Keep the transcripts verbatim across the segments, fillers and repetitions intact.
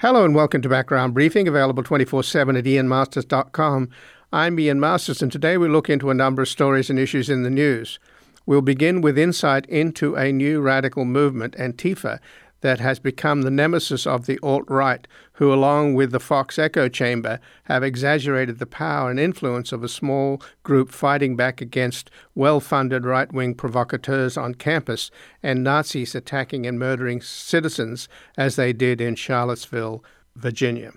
Hello and welcome to Background Briefing, available twenty-four seven at ian masters dot com. I'm Ian Masters, and today we look into a number of stories and issues in the news. We'll begin with insight into a new radical movement, Antifa, that has become the nemesis of the alt-right, who, along with the Fox echo chamber, have exaggerated the power and influence of a small group fighting back against well-funded right-wing provocateurs on campus and Nazis attacking and murdering citizens as they did in Charlottesville, Virginia.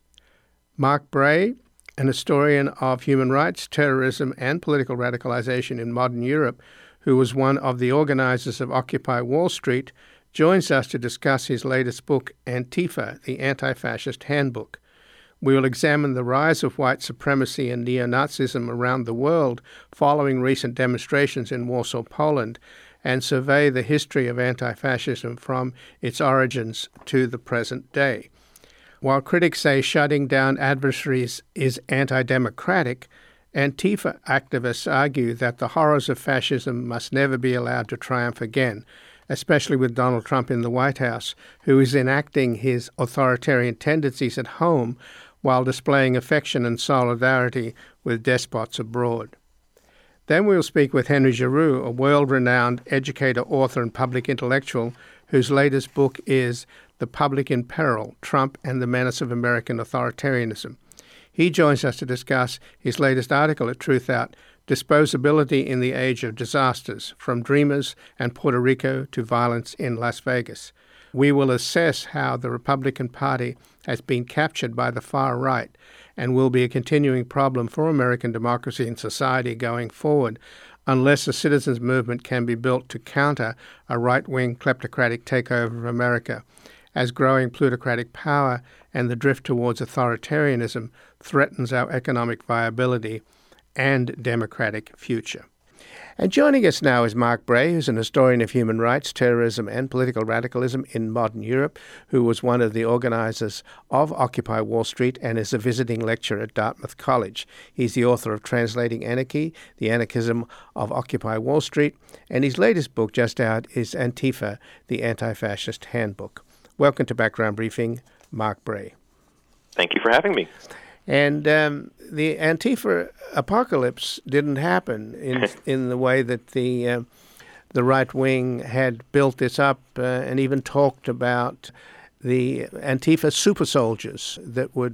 Mark Bray, an historian of human rights, terrorism, and political radicalization in modern Europe, who was one of the organizers of Occupy Wall Street, joins us to discuss his latest book, Antifa, the Anti-Fascist Handbook. We will examine the rise of white supremacy and neo-Nazism around the world following recent demonstrations in Warsaw, Poland, and survey the history of anti-fascism from its origins to the present day. While critics say shutting down adversaries is anti-democratic, Antifa activists argue that the horrors of fascism must never be allowed to triumph again, especially with Donald Trump in the White House, who is enacting his authoritarian tendencies at home while displaying affection and solidarity with despots abroad. Then we'll speak with Henry Giroux, a world-renowned educator, author, and public intellectual whose latest book is The Public in Peril, Trump and the Menace of American Authoritarianism. He joins us to discuss his latest article at Truthout, Disposability in the Age of Disasters, From Dreamers and Puerto Rico to Violence in Las Vegas. We will assess how the Republican Party has been captured by the far right and will be a continuing problem for American democracy and society going forward unless a citizens' movement can be built to counter a right-wing kleptocratic takeover of America, as growing plutocratic power and the drift towards authoritarianism threatens our economic viability and democratic future. And joining us now is Mark Bray, who's an historian of human rights, terrorism, and political radicalism in modern Europe, who was one of the organizers of Occupy Wall Street and is a visiting lecturer at Dartmouth College. He's the author of Translating Anarchy, The Anarchism of Occupy Wall Street, and his latest book just out is Antifa, the Anti-Fascist Handbook. Welcome to Background Briefing, Mark Bray. Thank you for having me. And um, the Antifa apocalypse didn't happen in in the way that the uh, the right wing had built this up uh, and even talked about the Antifa super soldiers that would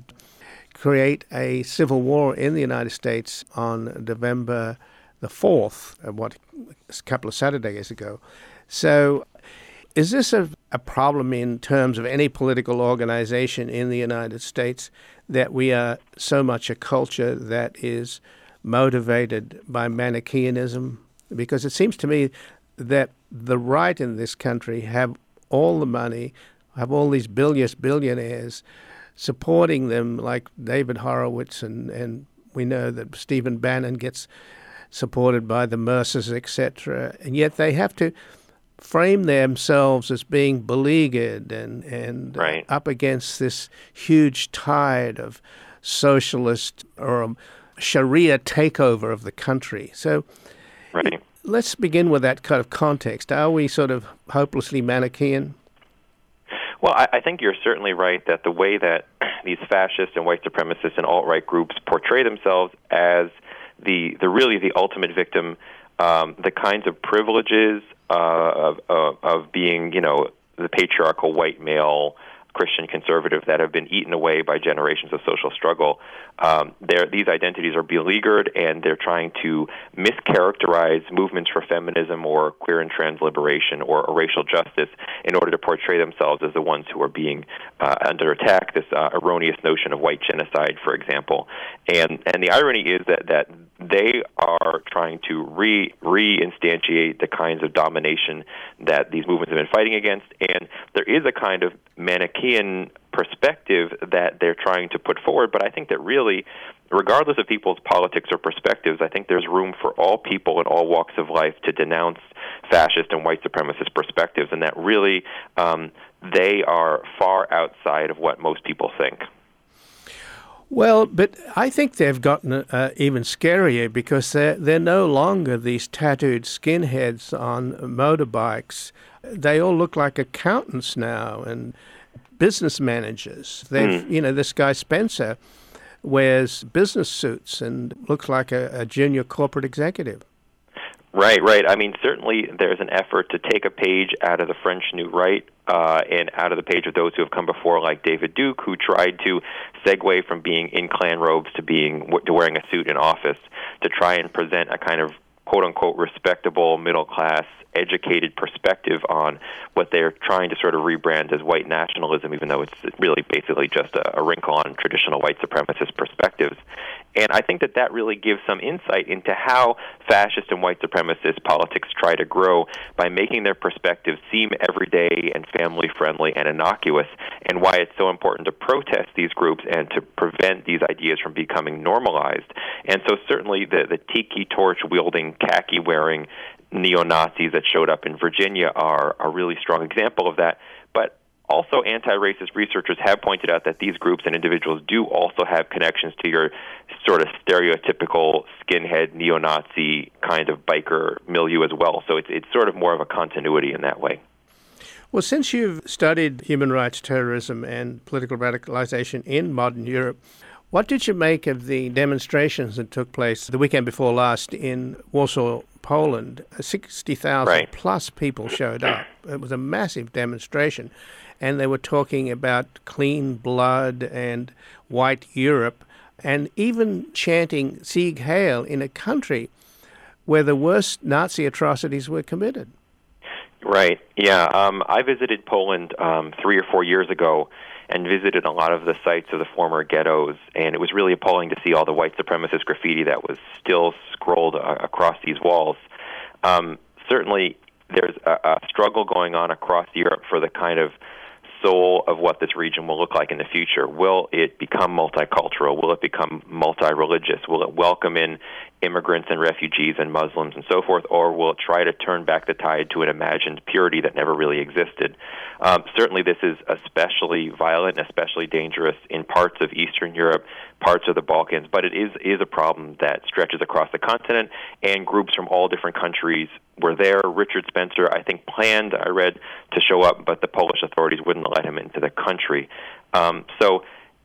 create a civil war in the United States on November the fourth, uh, what a couple of Saturdays ago. So is this a, a problem in terms of any political organization in the United States, that we are so much a culture that is motivated by Manichaeanism? Because it seems to me that the right in this country have all the money, have all these billions, billionaires supporting them, like David Horowitz, and, and we know that Stephen Bannon gets supported by the Mercers, et cetera, and yet they have to frame themselves as being beleaguered and, and right. up against this huge tide of socialist or um, Sharia takeover of the country. So right. let's begin with that kind of context. Are we sort of hopelessly Manichaean? Well, I, I think you're certainly right that the way that these fascist and white supremacist and alt-right groups portray themselves as the, the really the ultimate victim, um, the kinds of privileges Uh, of, of, of being, you know, the patriarchal white male Christian conservative that have been eaten away by generations of social struggle. Um, these identities are beleaguered, and they're trying to mischaracterize movements for feminism or queer and trans liberation or, or racial justice in order to portray themselves as the ones who are being uh, under attack, this uh, erroneous notion of white genocide, for example. And and the irony is that, that they are trying to re reinstantiate the kinds of domination that these movements have been fighting against, and there is a kind of Manichaean perspective that they're trying to put forward, but I think that really, regardless of people's politics or perspectives, I think there's room for all people in all walks of life to denounce fascist and white supremacist perspectives, and that really um, they are far outside of what most people think. Well, but I think they've gotten uh, even scarier because they're, they're no longer these tattooed skinheads on motorbikes. They all look like accountants now, and business managers. They've, mm. you know, this guy Spencer wears business suits and looks like a, a junior corporate executive. Right, right. I mean, certainly there's an effort to take a page out of the French New Right uh, and out of the page of those who have come before, like David Duke, who tried to segue from being in Klan robes to being to wearing a suit in office, to try and present a kind of quote-unquote respectable, middle-class, educated perspective on what they're trying to sort of rebrand as white nationalism, even though it's really basically just a, a wrinkle on traditional white supremacist perspectives. And I think that that really gives some insight into how fascist and white supremacist politics try to grow by making their perspectives seem everyday and family-friendly and innocuous, and why it's so important to protest these groups and to prevent these ideas from becoming normalized. And so certainly the, the tiki torch-wielding, khaki-wearing neo-Nazis that showed up in Virginia are a really strong example of that. But also anti-racist researchers have pointed out that these groups and individuals do also have connections to your sort of stereotypical skinhead neo-Nazi kind of biker milieu as well. So it's it's sort of more of a continuity in that way. Well, since you've studied human rights, terrorism, and political radicalization in modern Europe, what did you make of the demonstrations that took place the weekend before last in Warsaw, Poland? sixty thousand right. plus people showed up. It was a massive demonstration. And they were talking about clean blood and white Europe, and even chanting Sieg Heil in a country where the worst Nazi atrocities were committed. Right, yeah. Um, I visited Poland um, three or four years ago and visited a lot of the sites of the former ghettos, and it was really appalling to see all the white supremacist graffiti that was still scrolled uh, across these walls. Um, certainly, there's a, a struggle going on across Europe for the kind of soul of what this region will look like in the future. Will it become multicultural? Will it become multi-religious? Will it welcome in immigrants and refugees and Muslims and so forth, or will it try to turn back the tide to an imagined purity that never really existed? Um, certainly this is especially violent and especially dangerous in parts of Eastern Europe, parts of the Balkans, but it is, is a problem that stretches across the continent, and groups from all different countries were there. Richard Spencer, I think, planned, I read, to show up, but the Polish authorities wouldn't let him into the country. Um, so,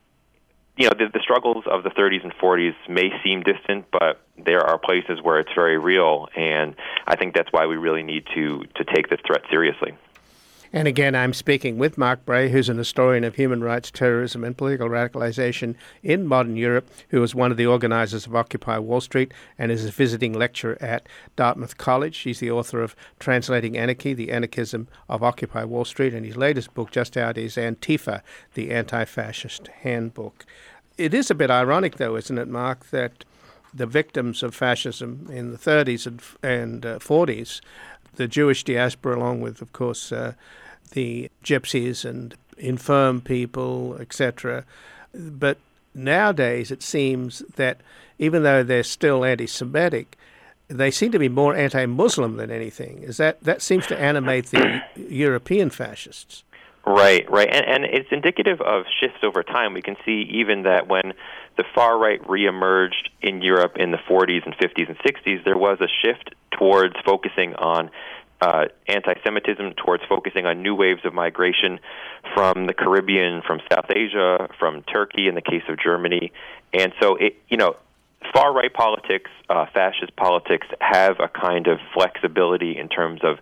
you know, the, the struggles of the thirties and forties may seem distant, but there are places where it's very real, and I think that's why we really need to, to take this threat seriously. And again, I'm speaking with Mark Bray, who's an historian of human rights, terrorism, and political radicalization in modern Europe, who was one of the organizers of Occupy Wall Street and is a visiting lecturer at Dartmouth College. He's the author of Translating Anarchy, The Anarchism of Occupy Wall Street, and his latest book just out is Antifa, The Anti-Fascist Handbook. It is a bit ironic, though, isn't it, Mark, that the victims of fascism in the thirties and, and uh, forties, the Jewish diaspora, along with, of course, uh, the gypsies and infirm people, et cetera. But nowadays it seems that even though they're still anti-Semitic, they seem to be more anti-Muslim than anything. Is that that seems to animate the European fascists? Right, right. And, and it's indicative of shifts over time. We can see even that when the far right reemerged in Europe in the forties and fifties and sixties, there was a shift towards focusing on uh, anti-Semitism, towards focusing on new waves of migration from the Caribbean, from South Asia, from Turkey in the case of Germany. And so, it, you know, far-right politics, uh, fascist politics have a kind of flexibility in terms of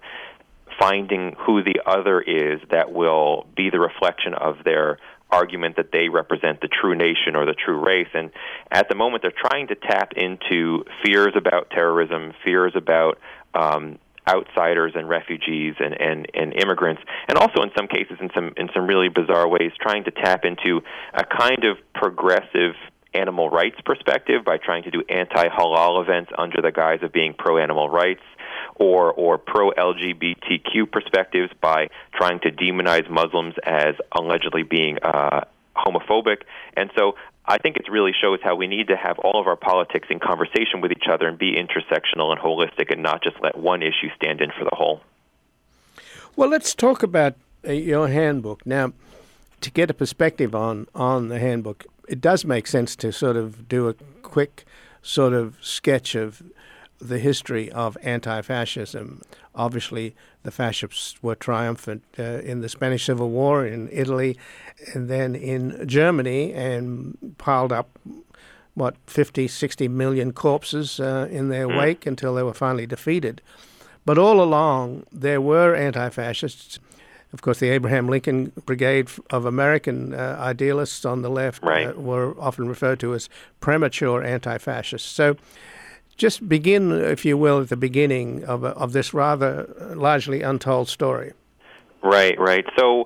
finding who the other is that will be the reflection of their argument that they represent the true nation or the true race. And at the moment, they're trying to tap into fears about terrorism, fears about um, outsiders and refugees and, and, and immigrants, and also in some cases, in some in some really bizarre ways, trying to tap into a kind of progressive animal rights perspective by trying to do anti-halal events under the guise of being pro-animal rights, or or pro-L G B T Q perspectives by trying to demonize Muslims as allegedly being uh, homophobic. And so I think it really shows how we need to have all of our politics in conversation with each other and be intersectional and holistic and not just let one issue stand in for the whole. Well, let's talk about uh, your handbook. Now, to get a perspective on, on the handbook, it does make sense to sort of do a quick sort of sketch of the history of anti-fascism. Obviously, the fascists were triumphant uh, in the Spanish Civil War, in Italy, and then in Germany, and piled up, what, fifty, sixty million corpses uh, in their wake until they were finally defeated. But all along, there were anti-fascists. Of course, the Abraham Lincoln Brigade of American uh, idealists on the left right. uh, were often referred to as premature anti-fascists. So just begin, if you will, at the beginning of, of this rather largely untold story. Right, right. So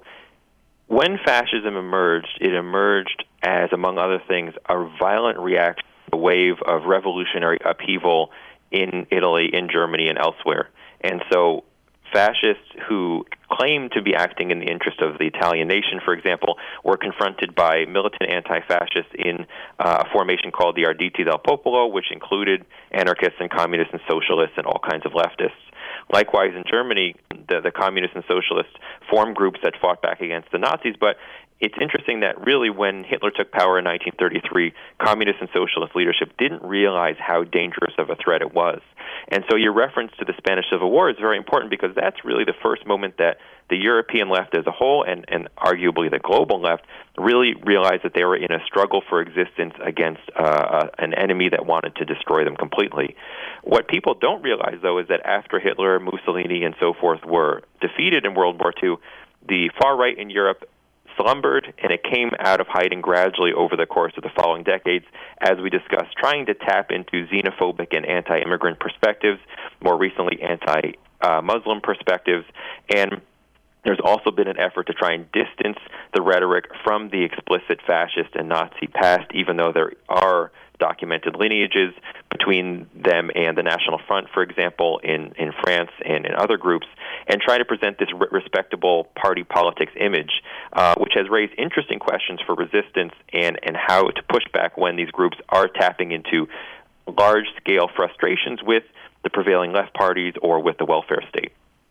when fascism emerged, it emerged as, among other things, a violent reaction to a wave of revolutionary upheaval in Italy, in Germany, and elsewhere. And so fascists who claimed to be acting in the interest of the Italian nation, for example, were confronted by militant anti-fascists in uh, a formation called the Arditi del Popolo, which included anarchists and communists and socialists and all kinds of leftists. Likewise, in Germany, the, the communists and socialists formed groups that fought back against the Nazis, but it's interesting that really when Hitler took power in nineteen thirty-three, communist and socialist leadership didn't realize how dangerous of a threat it was. And so your reference to the Spanish Civil War is very important because that's really the first moment that the European left as a whole, and, and arguably the global left, really realized that they were in a struggle for existence against uh, an enemy that wanted to destroy them completely. What people don't realize, though, is that after Hitler, Mussolini, and so forth were defeated in World War Two, the far right in Europe slumbered, and it came out of hiding gradually over the course of the following decades, as we discussed, trying to tap into xenophobic and anti-immigrant perspectives, more recently anti-Muslim perspectives, and there's also been an effort to try and distance the rhetoric from the explicit fascist and Nazi past, even though there are documented lineages between them and the National Front, for example, in, in France and in other groups, and try to present this re- respectable party politics image, uh, which has raised interesting questions for resistance and, and how to push back when these groups are tapping into large-scale frustrations with the prevailing left parties or with the welfare state.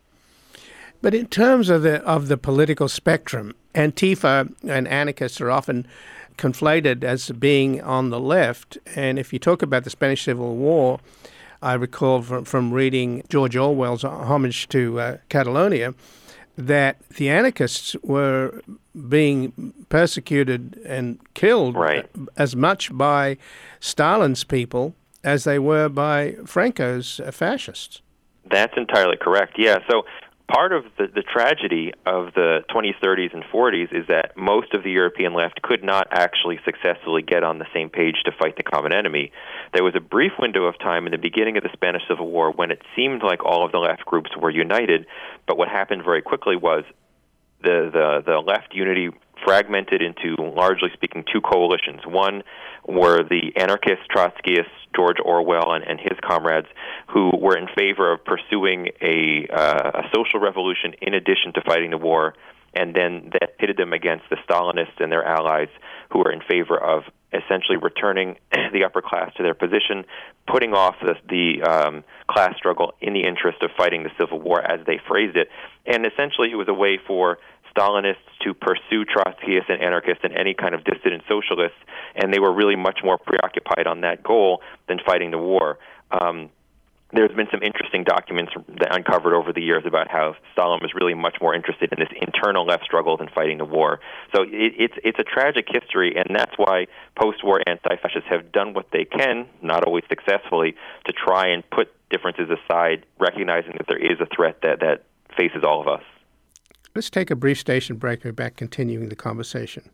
But in terms of the of the political spectrum, Antifa and anarchists are often conflated as being on the left. And if you talk about the Spanish Civil War, I recall from, from reading George Orwell's Homage to uh, Catalonia, that the anarchists were being persecuted and killed right. as much by Stalin's people as they were by Franco's fascists. That's entirely correct, yeah. So part of the, the tragedy of the twenties, thirties, and forties is that most of the European left could not actually successfully get on the same page to fight the common enemy. There was a brief window of time in the beginning of the Spanish Civil War when it seemed like all of the left groups were united, but what happened very quickly was the, the, the left unity fragmented into, largely speaking, two coalitions. One were the anarchists, Trotskyists, George Orwell, and, and his comrades, who were in favor of pursuing a, uh, a social revolution in addition to fighting the war, and then that pitted them against the Stalinists and their allies, who were in favor of essentially returning the upper class to their position, putting off the, the um, class struggle in the interest of fighting the Civil War, as they phrased it. And essentially it was a way for Stalinists to pursue Trotskyists and anarchists and any kind of dissident socialists, and they were really much more preoccupied on that goal than fighting the war. Um, there's been some interesting documents that uncovered over the years about how Stalin was really much more interested in this internal left struggle than fighting the war. So it, it's it's a tragic history, and that's why post-war anti-fascists have done what they can, not always successfully, to try and put differences aside, recognizing that there is a threat that, that faces all of us. Let's take a brief station break. We're back continuing the conversation.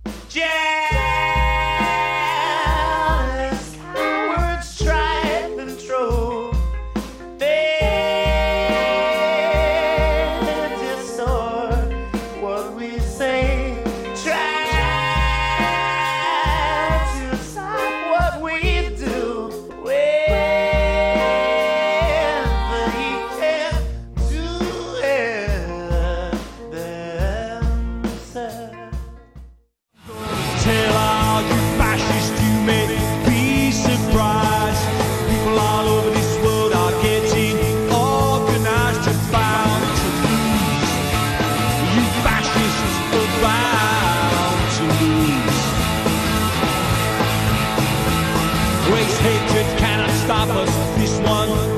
Jealous, words tried and true. They distort what we say. Try to stop what we do. When he can do it themselves. Tell all you fascists you may be surprised. People all over this world are getting organized to bound to lose. You fascists are bound to lose. Race hatred cannot stop us. This one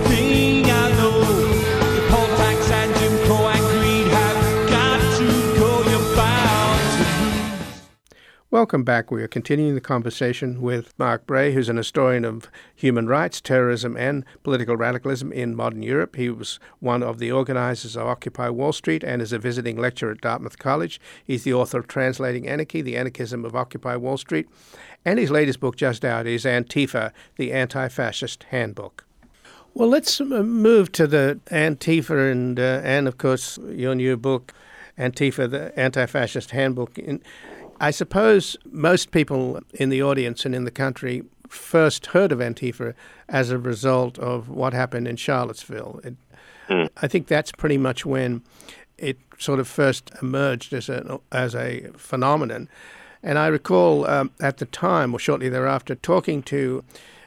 Welcome back. We are continuing the conversation with Mark Bray, who's an historian of human rights, terrorism, and political radicalism in modern Europe. He was one of the organizers of Occupy Wall Street and is a visiting lecturer at Dartmouth College. He's the author of Translating Anarchy, The Anarchism of Occupy Wall Street. And his latest book just out is Antifa, The Anti-Fascist Handbook. Well, let's move to the Antifa and, uh, and of course, your new book, Antifa, The Anti-Fascist Handbook. In, I suppose most people in the audience and in the country first heard of Antifa as a result of what happened in Charlottesville. It, mm. I think that's pretty much when it sort of first emerged as a, as a phenomenon. And I recall um, at the time, or shortly thereafter, talking to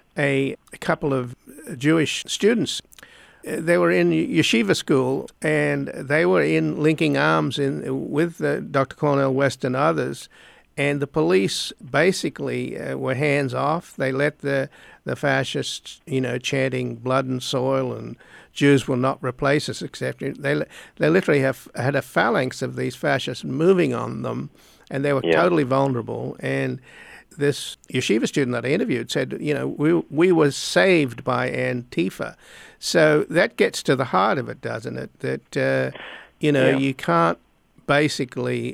a, a couple of Jewish students. They were in yeshiva school, and they were in linking arms in with uh, Doctor Cornel West and others, and the police basically uh, were hands off. They let the the fascists, you know, chanting "blood and soil" and "Jews will not replace us," et cetera. They they literally have had a phalanx of these fascists moving on them, and they were yeah. totally vulnerable. And this yeshiva student that I interviewed said, you know, we we were saved by Antifa. So that gets to the heart of it, doesn't it? That, uh, you know, yeah. you can't basically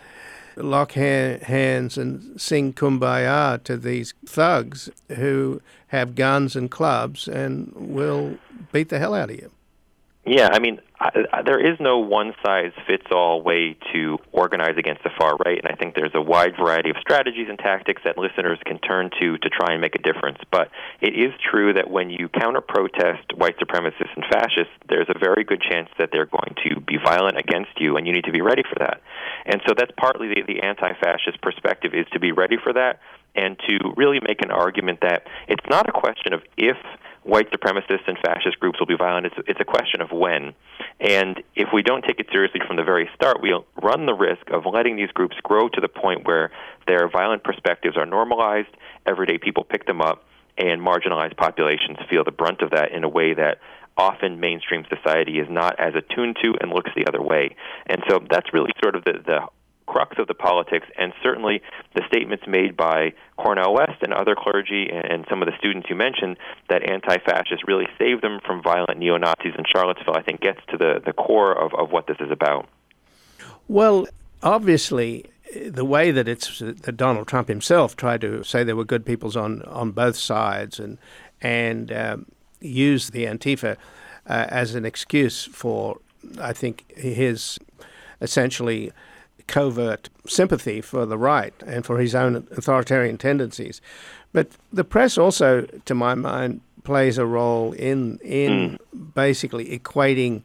lock ha- hands and sing Kumbaya to these thugs who have guns and clubs and will beat the hell out of you. Yeah, I mean, I, I, there is no one-size-fits-all way to organize against the far right, and I think there's a wide variety of strategies and tactics that listeners can turn to to try and make a difference. But it is true that when you counter-protest white supremacists and fascists, there's a very good chance that they're going to be violent against you, and you need to be ready for that. And so that's partly the, the anti-fascist perspective, is to be ready for that and to really make an argument that it's not a question of if white supremacists and fascist groups will be violent. It's, it's a question of when. And if we don't take it seriously from the very start, we'll run the risk of letting these groups grow to the point where their violent perspectives are normalized, everyday people pick them up, and marginalized populations feel the brunt of that in a way that often mainstream society is not as attuned to and looks the other way. And so that's really sort of the, the crux of the politics, and certainly the statements made by Cornel West and other clergy and, and some of the students you mentioned that anti-fascists really saved them from violent neo-Nazis in Charlottesville, I think gets to the, the core of, of what this is about. Well, obviously, the way that it's that Donald Trump himself tried to say there were good peoples on, on both sides and, and um, use the Antifa uh, as an excuse for, I think, his essentially covert sympathy for the right and for his own authoritarian tendencies. But the press also, to my mind, plays a role in in mm. basically equating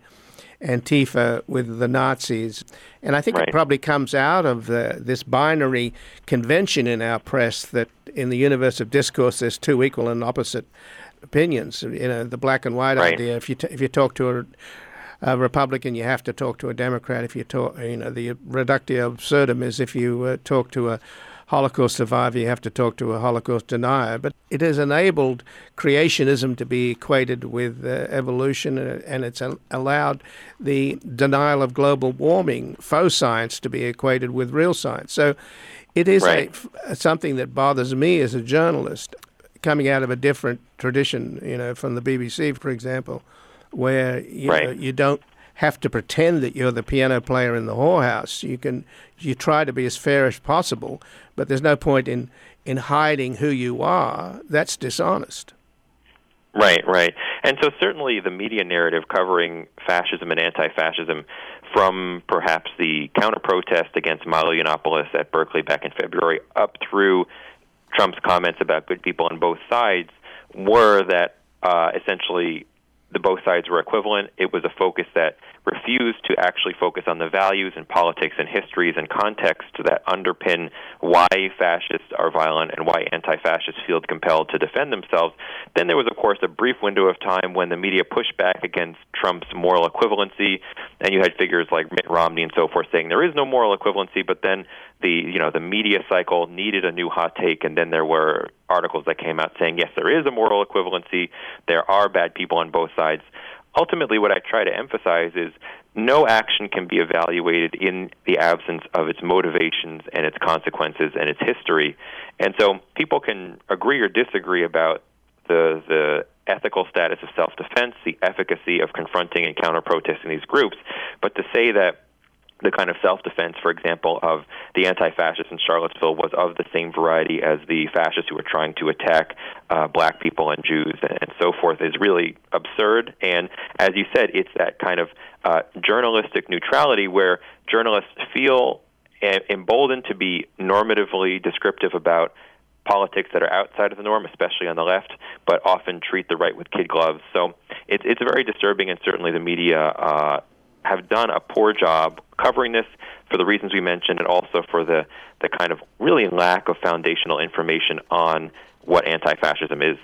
Antifa with the Nazis. And I think right. it probably comes out of the, this binary convention in our press that in the universe of discourse there's two equal and opposite opinions. You know, the black and white right. idea. If you t- if you talk to a A Republican, you have to talk to a Democrat. If you talk, you know, the reductio absurdum is if you uh, talk to a Holocaust survivor, you have to talk to a Holocaust denier. But it has enabled creationism to be equated with uh, evolution, and it's allowed the denial of global warming, faux science, to be equated with real science. So it is right. a, something that bothers me as a journalist, coming out of a different tradition, you know, from the B B C, for example, where you right. know, you don't have to pretend that you're the piano player in the whorehouse. You can you try to be as fair as possible, but there's no point in, in hiding who you are. That's dishonest. Right, right. And so certainly the media narrative covering fascism and anti-fascism, from perhaps the counter-protest against Milo Yiannopoulos at Berkeley back in February up through Trump's comments about good people on both sides, were that uh, essentially the both sides were equivalent. It was a focus that refused to actually focus on the values and politics and histories and contexts that underpin why fascists are violent and why anti-fascists feel compelled to defend themselves. Then there was, of course, a brief window of time when the media pushed back against Trump's moral equivalency, and you had figures like Mitt Romney and so forth saying there is no moral equivalency, but then the you know the media cycle needed a new hot take, and then there were articles that came out saying, yes, there is a moral equivalency, there are bad people on both sides. Ultimately, what I try to emphasize is no action can be evaluated in the absence of its motivations and its consequences and its history. And so people can agree or disagree about the the ethical status of self-defense, the efficacy of confronting and counter-protesting these groups, but to say that the kind of self-defense, for example, of the anti-fascists in Charlottesville was of the same variety as the fascists who were trying to attack uh, black people and Jews and, and so forth is really absurd. And as you said, it's that kind of uh, journalistic neutrality where journalists feel emboldened to be normatively descriptive about politics that are outside of the norm, especially on the left, but often treat the right with kid gloves. So it's it's very disturbing, and certainly the media uh, have done a poor job covering this for the reasons we mentioned, and also for the, the kind of really lack of foundational information on what anti-fascism is.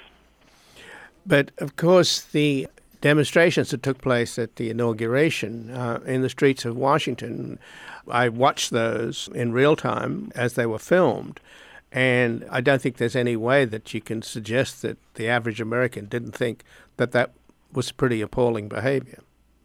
But, of course, the demonstrations that took place at the inauguration uh, in the streets of Washington, I watched those in real time as they were filmed. And I don't think there's any way that you can suggest that the average American didn't think that that was pretty appalling behavior.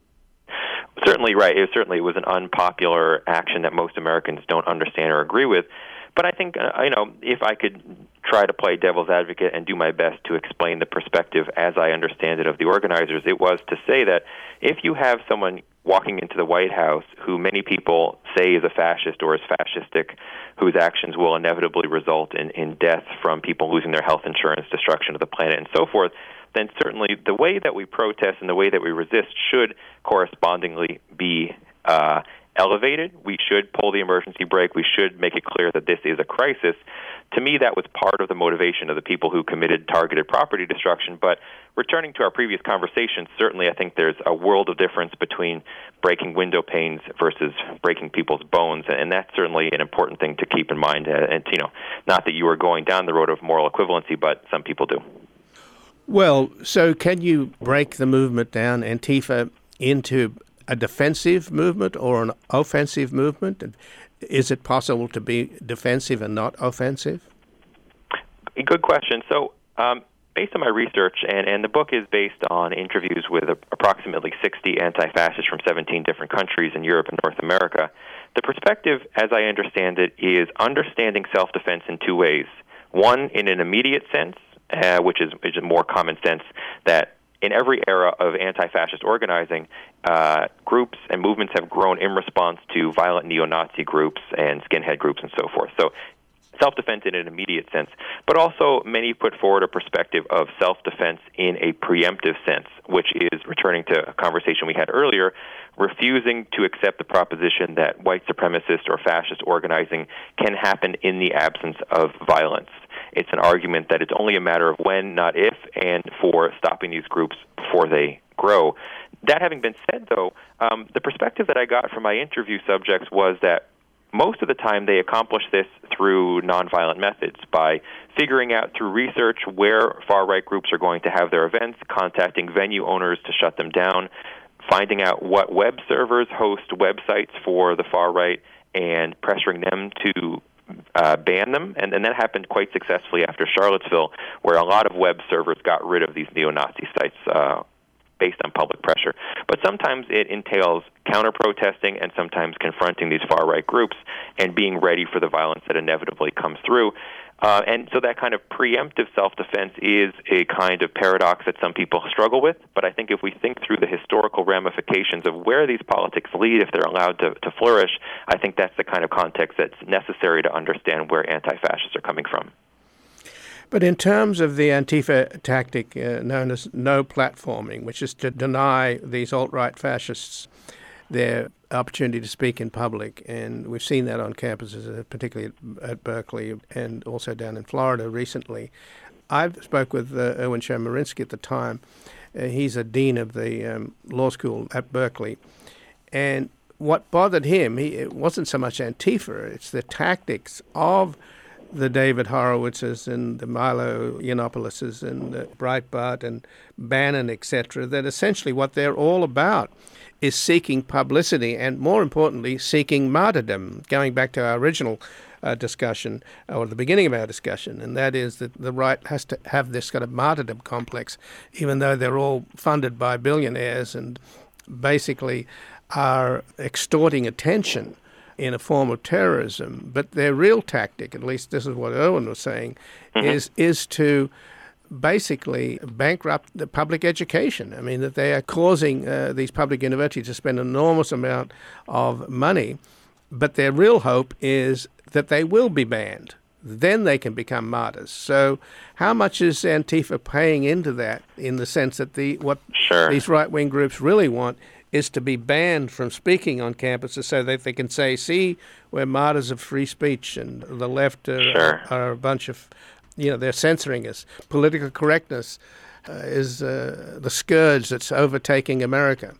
Certainly right. It certainly was an unpopular action that most Americans don't understand or agree with. But I think, uh, you know, if I could try to play devil's advocate and do my best to explain the perspective as I understand it of the organizers, it was to say that if you have someone walking into the White House who many people say is a fascist or is fascistic, whose actions will inevitably result in, in death from people losing their health insurance, destruction of the planet, and so forth, then certainly the way that we protest and the way that we resist should correspondingly be uh, elevated. We should pull the emergency brake. We should make it clear that this is a crisis. To me, that was part of the motivation of the people who committed targeted property destruction. But returning to our previous conversation, certainly I think there's a world of difference between breaking window panes versus breaking people's bones, and that's certainly an important thing to keep in mind. And, you know, not that you are going down the road of moral equivalency, but some people do. Well, so can you break the movement down, Antifa, into a defensive movement or an offensive movement? Is it possible to be defensive and not offensive? Good question. So um, based on my research, and, and the book is based on interviews with a, approximately sixty anti-fascists from seventeen different countries in Europe and North America, the perspective, as I understand it, is understanding self-defense in two ways. One, in an immediate sense, uh, which is, is a more common sense, that in every era of anti-fascist organizing, uh, groups and movements have grown in response to violent neo-Nazi groups and skinhead groups and so forth. So self-defense in an immediate sense, but also many put forward a perspective of self-defense in a preemptive sense, which is, returning to a conversation we had earlier, refusing to accept the proposition that white supremacist or fascist organizing can happen in the absence of violence. It's an argument that it's only a matter of when, not if, and for stopping these groups before they grow. That having been said, though, um, the perspective that I got from my interview subjects was that most of the time they accomplish this through nonviolent methods, by figuring out through research where far-right groups are going to have their events, contacting venue owners to shut them down, finding out what web servers host websites for the far-right, and pressuring them to Uh, ban them, and, and that happened quite successfully after Charlottesville, where a lot of web servers got rid of these neo-Nazi sites uh, based on public pressure. But sometimes it entails counter-protesting and sometimes confronting these far-right groups and being ready for the violence that inevitably comes through. Uh, and so that kind of preemptive self-defense is a kind of paradox that some people struggle with. But I think if we think through the historical ramifications of where these politics lead, if they're allowed to, to flourish, I think that's the kind of context that's necessary to understand where anti-fascists are coming from. But in terms of the Antifa tactic uh, known as no platforming, which is to deny these alt-right fascists their opportunity to speak in public, and we've seen that on campuses, particularly at Berkeley and also down in Florida recently. I spoke with uh, Erwin Chemerinsky at the time. Uh, he's a dean of the um, law school at Berkeley, and what bothered him, he, it wasn't so much Antifa, it's the tactics of the David Horowitzes and the Milo Yiannopoulos and uh, Breitbart and Bannon, et cetera, that essentially what they're all about is seeking publicity and, more importantly, seeking martyrdom, going back to our original uh, discussion, or the beginning of our discussion, and that is that the right has to have this kind of martyrdom complex, even though they're all funded by billionaires and basically are extorting attention in a form of terrorism, but their real tactic, at least this is what Irwin was saying, mm-hmm. is is to basically bankrupt the public education. I mean, that they are causing uh, these public universities to spend an enormous amount of money, but their real hope is that they will be banned. Then they can become martyrs. So how much is Antifa paying into that, in the sense that the what sure. these right-wing groups really want is to be banned from speaking on campuses so that they can say, see, we're martyrs of free speech, and the left are, sure. are a bunch of, you know, they're censoring us. Political correctness uh, is uh, the scourge that's overtaking America.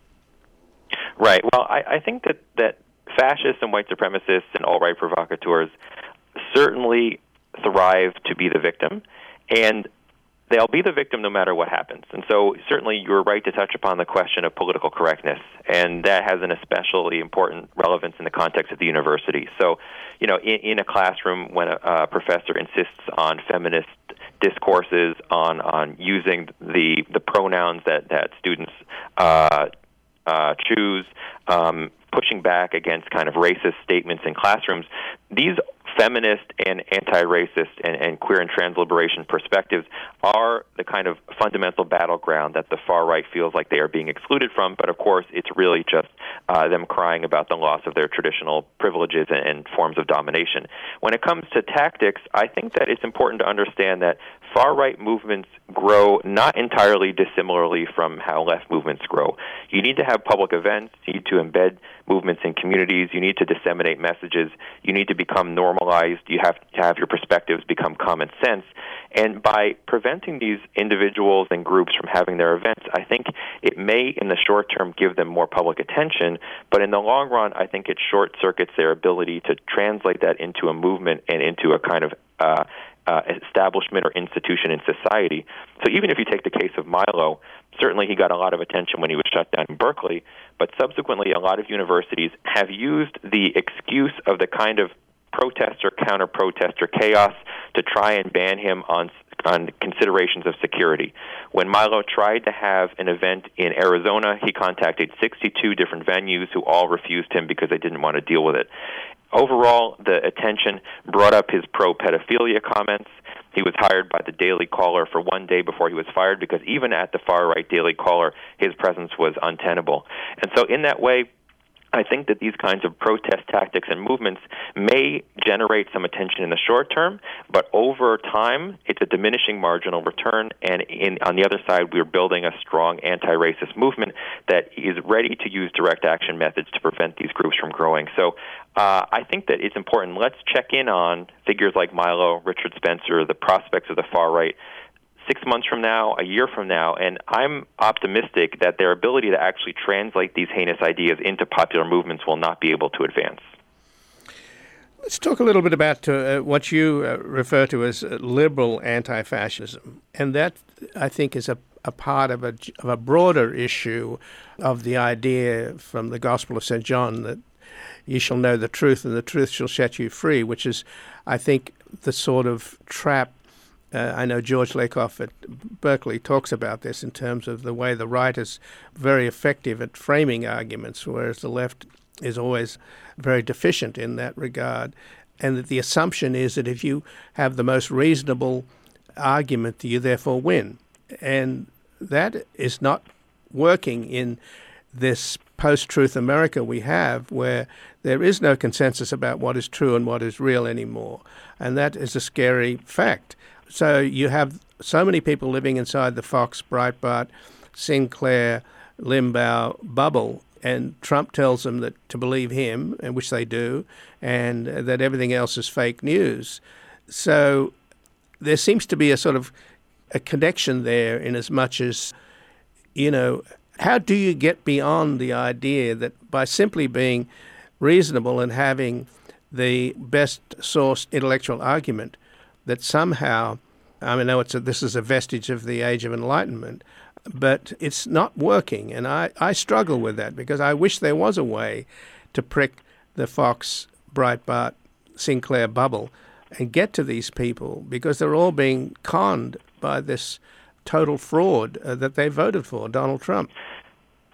Right. Well, I, I think that, that fascists and white supremacists and alt-right provocateurs certainly thrive to be the victim, and they'll be the victim no matter what happens. And so certainly you're right to touch upon the question of political correctness, and that has an especially important relevance in the context of the university. So, you know, in, in a classroom, when a, a professor insists on feminist discourses, on, on using the, the pronouns that, that students uh, uh, choose, um, pushing back against kind of racist statements in classrooms, these feminist and anti-racist and, and queer and trans liberation perspectives are the kind of fundamental battleground that the far right feels like they are being excluded from. But of course, it's really just uh, them crying about the loss of their traditional privileges and, and forms of domination. When it comes to tactics, I think that it's important to understand that far-right movements grow not entirely dissimilarly from how left movements grow. You need to have public events. You need to embed movements in communities. You need to disseminate messages. You need to become normalized. You have to have your perspectives become common sense. And by preventing these individuals and groups from having their events, I think it may, in the short term, give them more public attention. But in the long run, I think it short-circuits their ability to translate that into a movement and into a kind of uh, Uh, establishment or institution in society. So even if you take the case of Milo, certainly he got a lot of attention when he was shut down in Berkeley, but subsequently a lot of universities have used the excuse of the kind of protester, counter-protester chaos to try and ban him on on considerations of security. When Milo tried to have an event in Arizona, he contacted sixty-two different venues who all refused him because they didn't want to deal with it. Overall, the attention brought up his pro-pedophilia comments. He was hired by the Daily Caller for one day before he was fired because even at the far-right Daily Caller, his presence was untenable. And so in that way, I think that these kinds of protest tactics and movements may generate some attention in the short term, but over time, it's a diminishing marginal return. And in, on the other side, we're building a strong anti-racist movement that is ready to use direct action methods to prevent these groups from growing. So uh, I think that it's important. Let's check in on figures like Milo, Richard Spencer, the prospects of the far right, six months from now, a year from now, and I'm optimistic that their ability to actually translate these heinous ideas into popular movements will not be able to advance. Let's talk a little bit about uh, what you uh, refer to as uh, liberal anti-fascism, and that, I think, is a, a part of a, of a broader issue of the idea from the Gospel of Saint John that ye shall know the truth and the truth shall set you free, which is, I think, the sort of trap. Uh, I know George Lakoff at Berkeley talks about this in terms of the way the right is very effective at framing arguments, whereas the left is always very deficient in that regard. And that the assumption is that if you have the most reasonable argument, you therefore win. And that is not working in this post-truth America we have, where there is no consensus about what is true and what is real anymore. And that is a scary fact. So you have so many people living inside the Fox, Breitbart, Sinclair, Limbaugh bubble, and Trump tells them that to believe him, and which they do, and that everything else is fake news. So there seems to be a sort of a connection there in as much as, you know, how do you get beyond the idea that by simply being reasonable and having the best sourced intellectual argument, that somehow, I mean, I know it's a, this is a vestige of the Age of Enlightenment, but it's not working. And I, I struggle with that because I wish there was a way to prick the Fox, Breitbart, Sinclair bubble and get to these people, because they're all being conned by this total fraud uh, that they voted for, Donald Trump.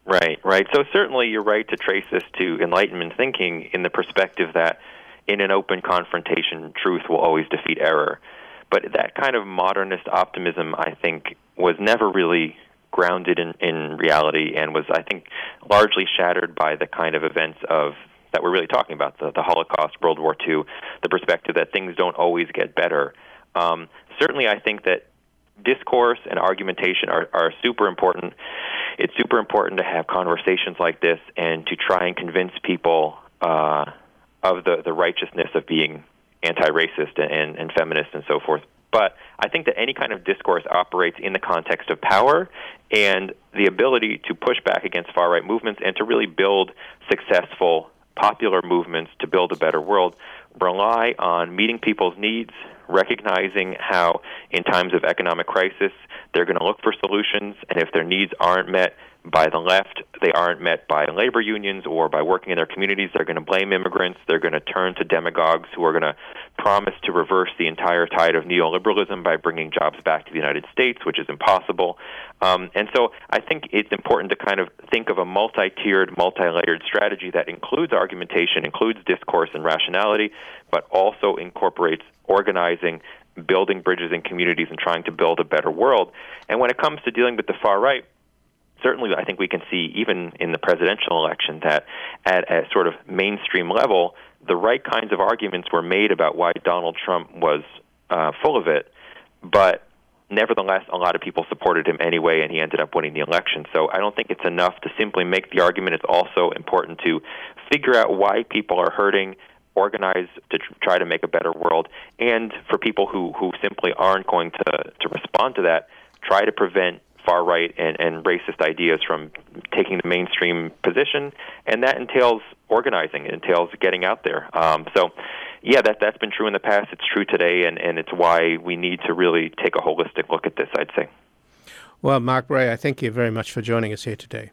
Right, right. So certainly you're right to trace this to Enlightenment thinking in the perspective that in an open confrontation, truth will always defeat error. But that kind of modernist optimism, I think, was never really grounded in, in reality and was, I think, largely shattered by the kind of events of that we're really talking about, the, the Holocaust, World War Two, the perspective that things don't always get better. Um, certainly, I think that discourse and argumentation are, are super important. It's super important to have conversations like this and to try and convince people uh, of the, the righteousness of being anti-racist and, and feminist and so forth. But I think that any kind of discourse operates in the context of power, and the ability to push back against far-right movements and to really build successful popular movements to build a better world rely on meeting people's needs, recognizing how in times of economic crisis they're going to look for solutions, and if their needs aren't met by the left, they aren't met by labor unions or by working in their communities, they're going to blame immigrants, they're going to turn to demagogues who are going to promise to reverse the entire tide of neoliberalism by bringing jobs back to the United States, which is impossible. Um, and so I think it's important to kind of think of a multi-tiered, multi-layered strategy that includes argumentation, includes discourse and rationality, but also incorporates organizing, building bridges in communities, and trying to build a better world. And when it comes to dealing with the far right, certainly I think we can see, even in the presidential election, that at a sort of mainstream level, the right kinds of arguments were made about why Donald Trump was uh, full of it, but nevertheless, a lot of people supported him anyway, and he ended up winning the election. So I don't think it's enough to simply make the argument. It's also important to figure out why people are hurting, organize to tr- try to make a better world, and for people who, who simply aren't going to, to respond to that, try to prevent far-right and, and racist ideas from taking the mainstream position, and that entails organizing. It entails getting out there. Um, so, yeah, that, that's been true in the past. It's true today, and, and it's why we need to really take a holistic look at this, I'd say. Well, Mark Bray, I thank you very much for joining us here today.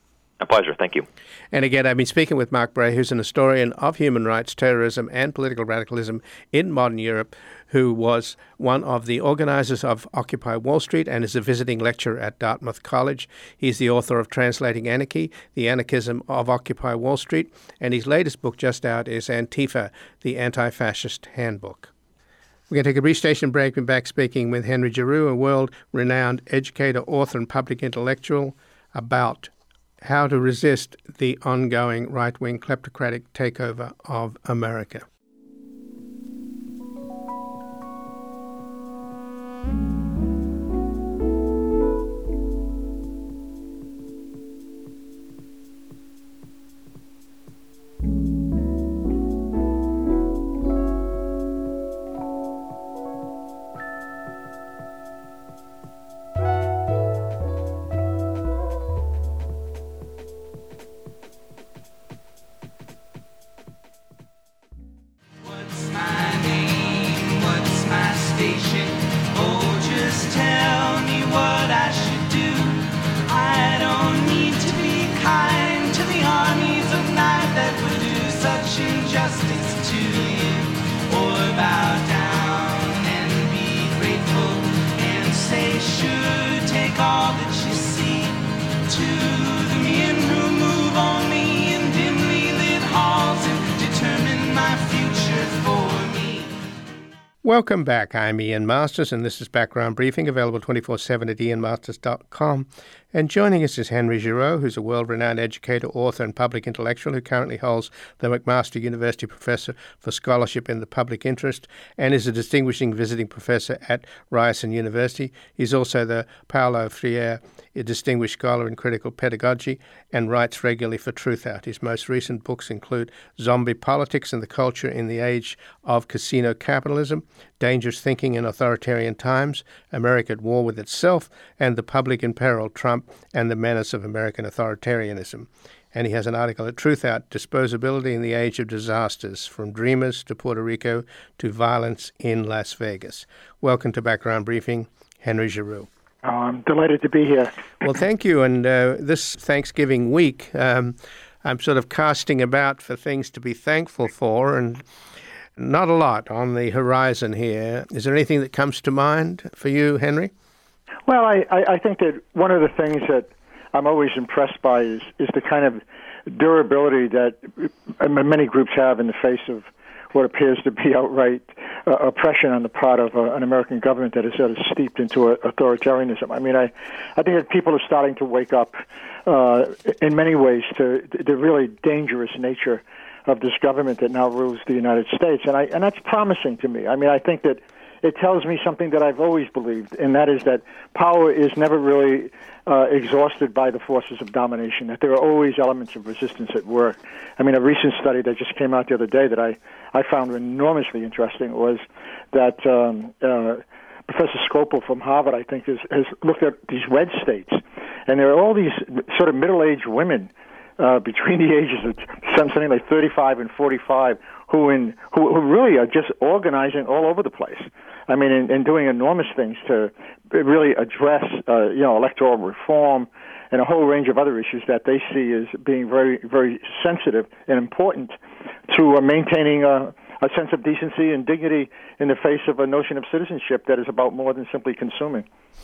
A pleasure. Thank you. And again, I've been speaking with Mark Bray, who's an historian of human rights, terrorism, and political radicalism in modern Europe, who was one of the organizers of Occupy Wall Street and is a visiting lecturer at Dartmouth College. He's the author of Translating Anarchy, The Anarchism of Occupy Wall Street, and his latest book just out is Antifa, The Anti-Fascist Handbook. We're going to take a brief station break and back speaking with Henry Giroux, a world-renowned educator, author, and public intellectual, about how to resist the ongoing right-wing kleptocratic takeover of America. Welcome back. I'm Ian Masters, and this is Background Briefing, available twenty-four seven at ian masters dot com. And joining us is Henry Giroux, who's a world-renowned educator, author, and public intellectual who currently holds the McMaster University Professor for Scholarship in the Public Interest and is a distinguishing visiting professor at Ryerson University. He's also the Paulo Freire a Distinguished Scholar in Critical Pedagogy and writes regularly for Truthout. His most recent books include Zombie Politics and the Culture in the Age of Casino Capitalism, Dangerous Thinking in Authoritarian Times, America at War with Itself, and The Public in Peril, Trump and the Menace of American Authoritarianism. And he has an article at Truthout, Disposability in the Age of Disasters, From Dreamers to Puerto Rico to Violence in Las Vegas. Welcome to Background Briefing, Henry Giroux. Oh, I'm delighted to be here. Well, thank you. And uh, this Thanksgiving week, um, I'm sort of casting about for things to be thankful for, and not a lot on the horizon here. Is there anything that comes to mind for you, Henry? Well, I, I, I think that one of the things that I'm always impressed by is, is the kind of durability that many groups have in the face of what appears to be outright uh, oppression on the part of uh, an American government that is sort of steeped into a, authoritarianism. I mean, I, I think that people are starting to wake up uh, in many ways to the really dangerous nature of this government that now rules the United States, and I and that's promising to me. I mean, I think that it tells me something that I've always believed, and that is that power is never really uh, exhausted by the forces of domination, that there are always elements of resistance at work. I mean, a recent study that just came out the other day that I, I found enormously interesting was that um, uh, Professor Scopel from Harvard, I think, has, has looked at these red states, and there are all these sort of middle-aged women uh, between the ages of something like thirty-five and forty-five who in who, who really are just organizing all over the place. I mean, and, and doing enormous things to really address, uh, you know, electoral reform and a whole range of other issues that they see as being very, very sensitive and important to uh, maintaining a, a sense of decency and dignity in the face of a notion of citizenship that is about more than simply consuming.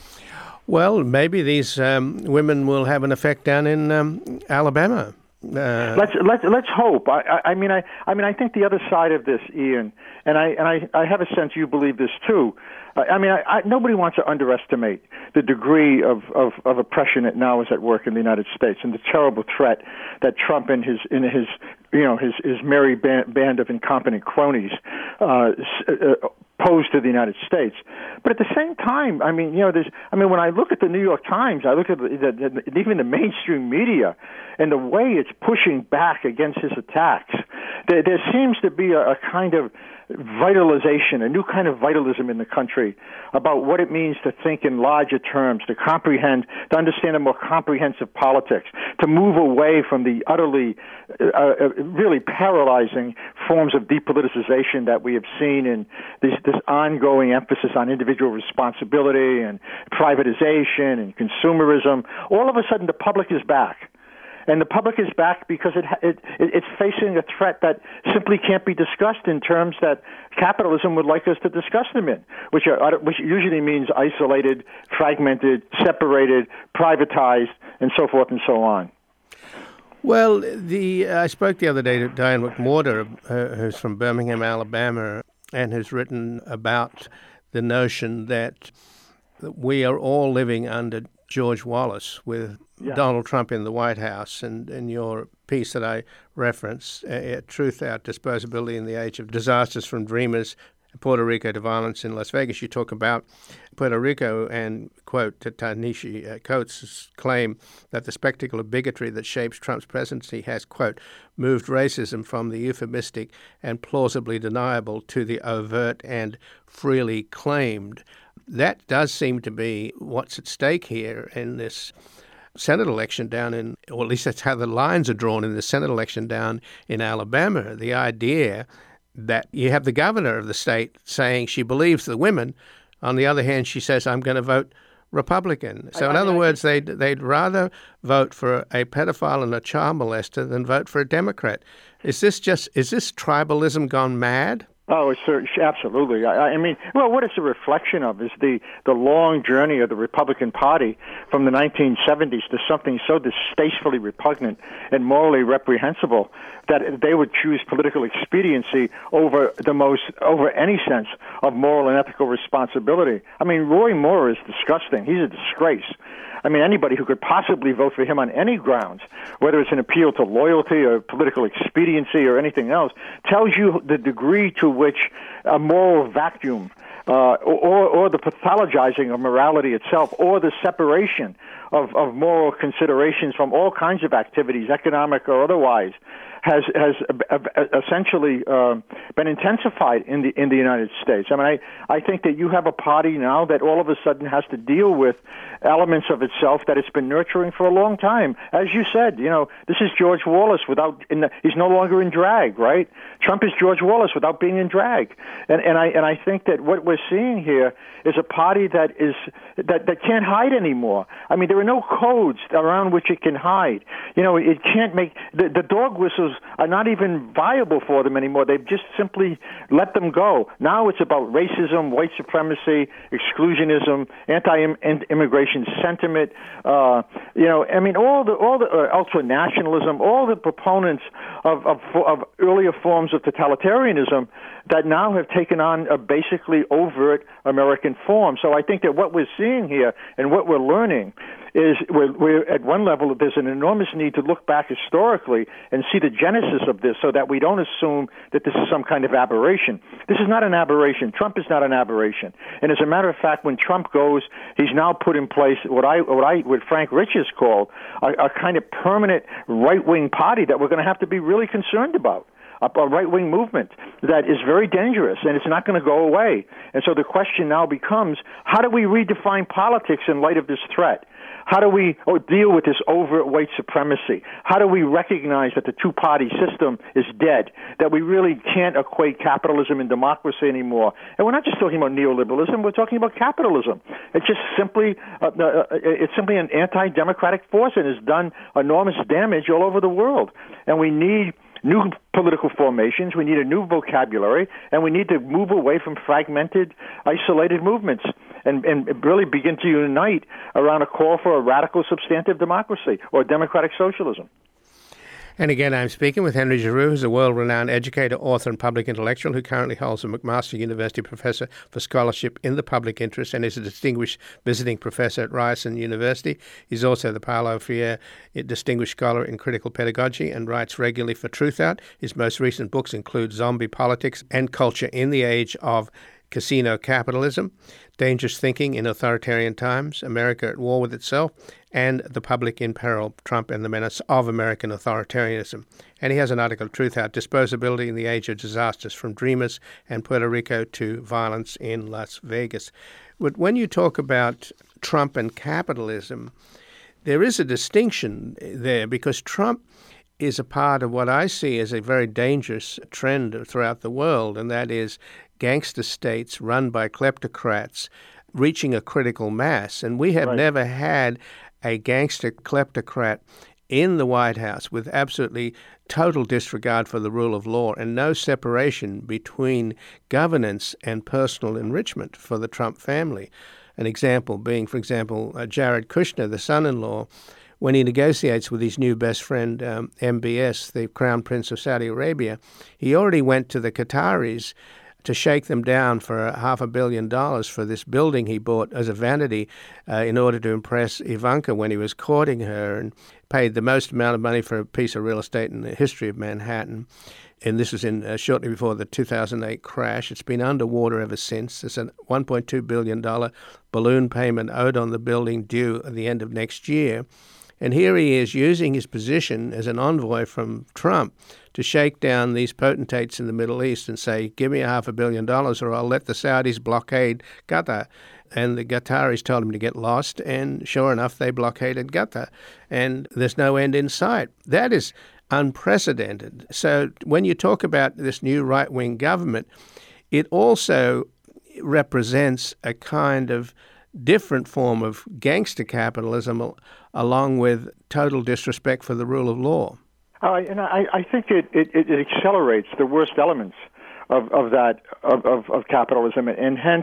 Well, maybe these um, women will have an effect down in um, Alabama. Uh, let's let's let's hope. I, I, I mean, I I mean, I think the other side of this, Ian, and I and I, I have a sense you believe this too. Uh, I mean, I, I, nobody wants to underestimate the degree of, of, of oppression that now is at work in the United States, and the terrible threat that Trump and his in his you know his his merry band, band of incompetent cronies uh, uh, pose to the United States. But at the same time, I mean, you know, there's. I mean, when I look at the New York Times, I look at the, the, the, even the mainstream media, and the way it's pushing back against his attacks, there, there seems to be a, a kind of vitalization, a new kind of vitalism in the country about what it means to think in larger terms, to comprehend, to understand a more comprehensive politics, to move away from the utterly, uh, really paralyzing forms of depoliticization that we have seen in this, this ongoing emphasis on individual responsibility and privatization and consumerism. All of a sudden, the public is back. And the public is back because it, it it's facing a threat that simply can't be discussed in terms that capitalism would like us to discuss them in, which are which usually means isolated, fragmented, separated, privatized, and so forth and so on. Well, the I spoke the other day to Diane McWhorter, uh, who's from Birmingham, Alabama, and has written about the notion that we are all living under George Wallace with yeah. Donald Trump in the White House. And in your piece that I referenced, uh, Truth Out, Disposability in the Age of Disasters from Dreamers, Puerto Rico to Violence in Las Vegas, you talk about Puerto Rico and, quote, to Ta-Nehisi uh, Coates' claim that the spectacle of bigotry that shapes Trump's presidency has, quote, moved racism from the euphemistic and plausibly deniable to the overt and freely claimed. That does seem to be what's at stake here in this Senate election down in, or at least that's how the lines are drawn in the Senate election down in Alabama. The idea that you have the governor of the state saying she believes the women. On the other hand, she says, I'm going to vote Republican. So I, in I, other I, words, they'd, they'd rather vote for a pedophile and a child molester than vote for a Democrat. Is this just, is this tribalism gone mad? Oh, it's absolutely. I, I mean, well, what it's a reflection of is the, the long journey of the Republican Party from the nineteen seventies to something so distastefully repugnant and morally reprehensible that they would choose political expediency over the most, over any sense of moral and ethical responsibility. I mean, Roy Moore is disgusting. He's a disgrace. I mean, anybody who could possibly vote for him on any grounds, whether it's an appeal to loyalty or political expediency or anything else, tells you the degree to which a moral vacuum uh, or, or the pathologizing of morality itself or the separation of, of moral considerations from all kinds of activities, economic or otherwise, has has essentially uh, been intensified in the in the United States. I mean, I, I think that you have a party now that all of a sudden has to deal with elements of itself that it's been nurturing for a long time. As you said, you know, this is George Wallace without in the, he's no longer in drag, right? Trump is George Wallace without being in drag, and and I and I think that what we're seeing here is a party that is that that can't hide anymore. I mean, there are no codes around which it can hide. You know, it can't make the, the dog whistles are not even viable for them anymore. They've just simply let them go. Now it's about racism, white supremacy, exclusionism, anti-immigration sentiment. Uh, you know, I mean, all the all the uh, ultra-nationalism, all the proponents of, of of earlier forms of totalitarianism that now have taken on a basically overt American form. So I think that what we're seeing here and what we're learning is we're, we're at one level, there's an enormous need to look back historically and see the genesis of this so that we don't assume that this is some kind of aberration. This is not an aberration. Trump is not an aberration. And as a matter of fact, when Trump goes, he's now put in place what I, what I, what Frank Rich has called a, a kind of permanent right-wing party that we're going to have to be really concerned about. A, a right-wing movement that is very dangerous, and it's not going to go away. And so the question now becomes, how do we redefine politics in light of this threat? How do we oh, deal with this overt white supremacy? How do we recognize that the two-party system is dead, that we really can't equate capitalism and democracy anymore? And we're not just talking about neoliberalism, we're talking about capitalism. It's just simply, uh, uh, it's simply an anti-democratic force and has done enormous damage all over the world. And we need new political formations, we need a new vocabulary, and we need to move away from fragmented, isolated movements and, and really begin to unite around a call for a radical substantive democracy or democratic socialism. And again, I'm speaking with Henry Giroux, who's a world-renowned educator, author, and public intellectual who currently holds a McMaster University Professor for Scholarship in the Public Interest and is a distinguished visiting professor at Ryerson University. He's also the Paulo Freire Distinguished Scholar in Critical Pedagogy and writes regularly for Truthout. His most recent books include Zombie Politics and Culture in the Age of Casino Capitalism, Dangerous Thinking in Authoritarian Times, America at War with Itself, and The Public in Peril, Trump and the Menace of American Authoritarianism. And he has an article, Truthout, Disposability in the Age of Disasters, from Dreamers and Puerto Rico to Violence in Las Vegas. But when you talk about Trump and capitalism, there is a distinction there because Trump is a part of what I see as a very dangerous trend throughout the world, and that is gangster states run by kleptocrats reaching a critical mass. And we have right. never had a gangster kleptocrat in the White House with absolutely total disregard for the rule of law and no separation between governance and personal enrichment for the Trump family. An example being, for example, uh, Jared Kushner, the son-in-law, when he negotiates with his new best friend, um, M B S, the Crown Prince of Saudi Arabia, he already went to the Qataris to shake them down for half a billion dollars for this building he bought as a vanity uh, in order to impress Ivanka when he was courting her, and paid the most amount of money for a piece of real estate in the history of Manhattan. And this was in uh, shortly before the two thousand eight crash. It's been underwater ever since. There's a one point two billion dollars balloon payment owed on the building due at the end of next year. And here he is using his position as an envoy from Trump to shake down these potentates in the Middle East and say, give me a half a billion dollars or I'll let the Saudis blockade Qatar. And the Qataris told him to get lost, and sure enough, they blockaded Qatar. And there's no end in sight. That is unprecedented. So when you talk about this new right-wing government, it also represents a kind of different form of gangster capitalism along with total disrespect for the rule of law. Uh, and I, I think it, it, it accelerates the worst elements of, of that of, of, of capitalism, and hence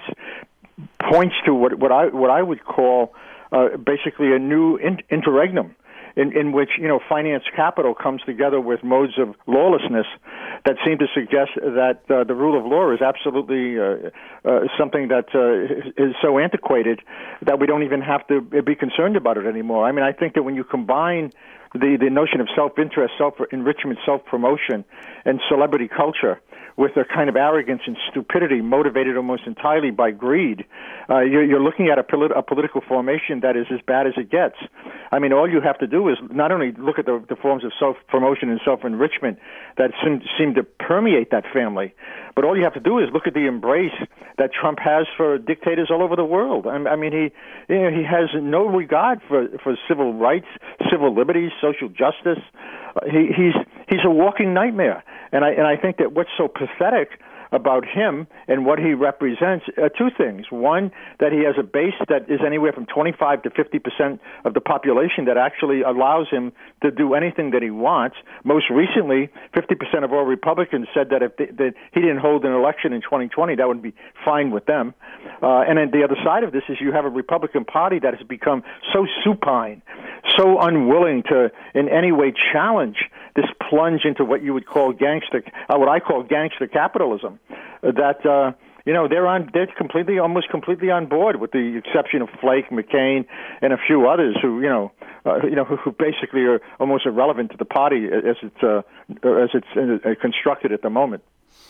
points to what, what I what I would call uh, basically a new in, interregnum. In, in which, you know, finance capital comes together with modes of lawlessness that seem to suggest that uh, the rule of law is absolutely uh, uh, something that uh, is so antiquated that we don't even have to be concerned about it anymore. I mean, I think that when you combine the, the notion of self-interest, self-enrichment, self-promotion, and celebrity culture with a kind of arrogance and stupidity motivated almost entirely by greed, uh, you're, you're looking at a, polit- a political formation that is as bad as it gets. I mean, all you have to do is not only look at the, the forms of self-promotion and self-enrichment that seem, seem to permeate that family, but all you have to do is look at the embrace that Trump has for dictators all over the world. I, I mean, he you know, he has no regard for, for civil rights, civil liberties, social justice. Uh, he, he's he's a walking nightmare. And I and I think that what's so pathetic about him and what he represents are two things. One, that he has a base that is anywhere from twenty-five to fifty percent of the population that actually allows him to do anything that he wants. Most recently, fifty percent of all Republicans said that if they, that he didn't hold an election in twenty twenty, that would be fine with them. Uh, and then the other side of this is you have a Republican Party that has become so supine, so unwilling to in any way challenge this plunge into what you would call gangster, uh, what I call gangster capitalism, uh, that uh, you know they're on, they're completely, almost completely on board, with the exception of Flake, McCain, and a few others who you know, uh, you know, who, who basically are almost irrelevant to the party as it's uh, as it's uh, constructed at the moment.